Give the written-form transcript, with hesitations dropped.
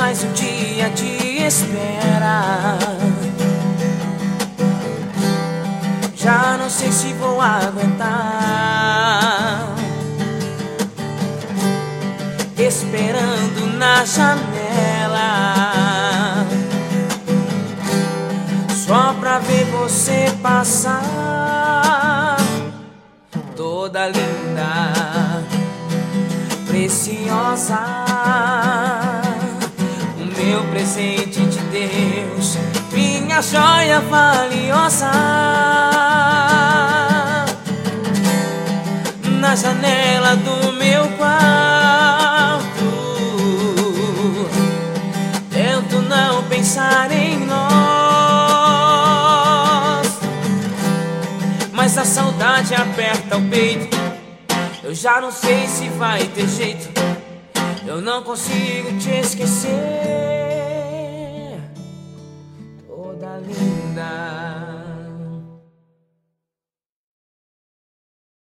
mais um dia de espera. Já não sei se vou aguentar, esperando na janela, só pra ver você passar, toda linda, preciosa, o meu presente de Deus, minha joia valiosa. Na janela do meu quarto, tento não pensar em nós, mas a saudade aperta o peito. Eu já não sei se vai ter jeito, eu não consigo te esquecer, toda linda.